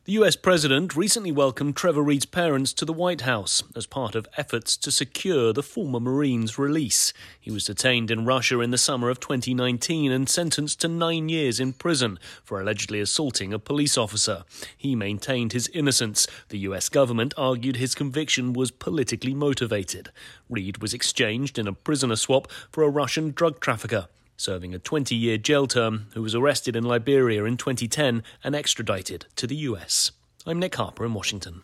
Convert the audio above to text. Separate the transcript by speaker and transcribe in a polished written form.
Speaker 1: The US president recently welcomed Trevor Reed's parents to the White House as part of efforts to secure the former Marine's release. He was detained in Russia in the summer of 2019 and sentenced to 9 years in prison for allegedly assaulting a police officer. He maintained his innocence. The US government argued his conviction was politically motivated. Reed was exchanged in a prisoner swap for a Russian drug trafficker, serving a 20-year jail term, who was arrested in Liberia in 2010 and extradited to the US. I'm Nick Harper in Washington.